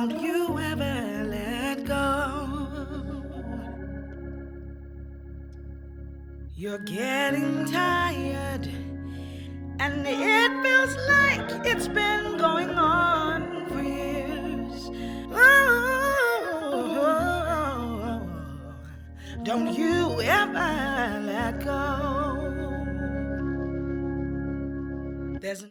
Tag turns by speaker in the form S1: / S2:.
S1: Don't you ever let go. You're getting tired, and it feels like it's been going on for years. Oh, don't you ever let go.